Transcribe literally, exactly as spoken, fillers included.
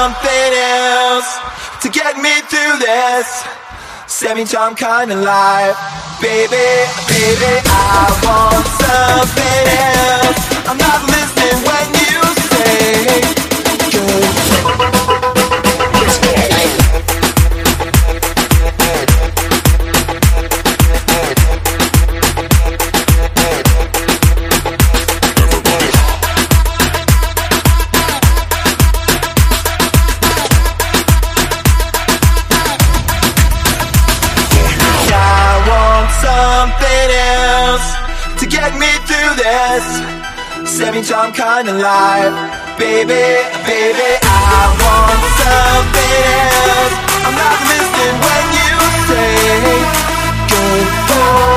something else to get me through this semi-charm kind of life. Baby, baby, I want something else. I'm not listening when you say good. Something else to get me through this semi-charm kind of life. Baby, baby, I want something else. I'm not listening when you say goodbye.